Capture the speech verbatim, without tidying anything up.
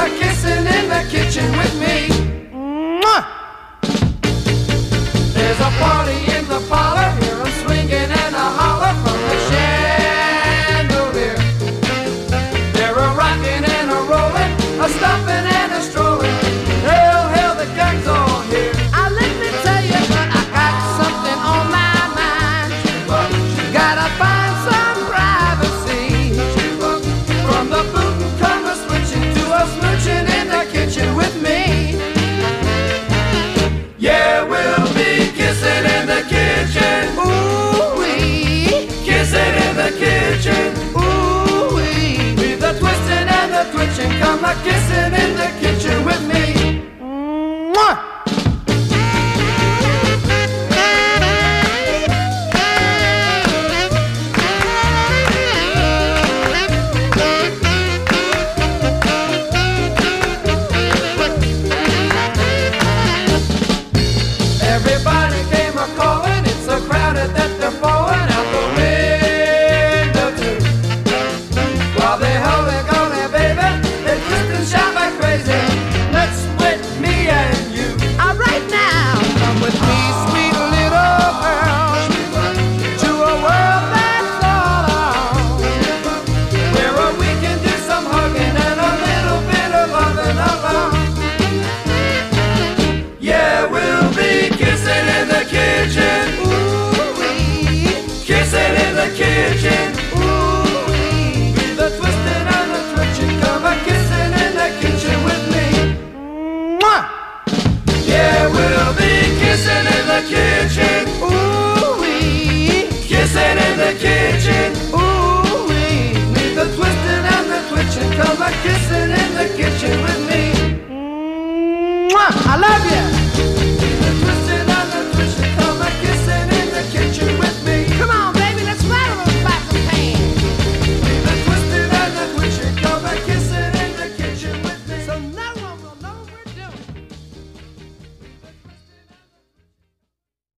a kissing in the kitchen with me. Mwah! There's a party in the parlor, hear 'em swinging and a holler from the chandelier. They're a rocking and a rolling, a stomping and a strolling. Hail, hail, the gang's all here. Ah, let me tell you, but I got something on my mind. Gotta find some privacy. From the bootin' come a switching to a smooching in the kitchen with me. Yeah, we'll be kissing in the kitchen. Ooh-wee. Kissing in the kitchen. Ooh-wee. With the twisting and the twitching, come a kissing in the kitchen with me. Mwah! Everybody came a-calling, it's so crowded that they're falling out the window too. While they hold it, go there, baby, they twist and shout like crazy. Let's split me and you. All right now, come with me, sweet little girl, to a world that's all ours, where we can do some hugging and a little bit of loving alone. Yeah, we'll be kissing in the kitchen. Ooh-wee. Kissing in the kitchen. Ooh-wee. With the twisting and the twitching, come a kissing in the kitchen with me. Mwah! Yeah, we'll be kissing in the kitchen. Ooh-wee. Kissing in the kitchen. Ooh-wee. With the twisting and the twitching, come a kissing in the kitchen with me. Mwah! I love you.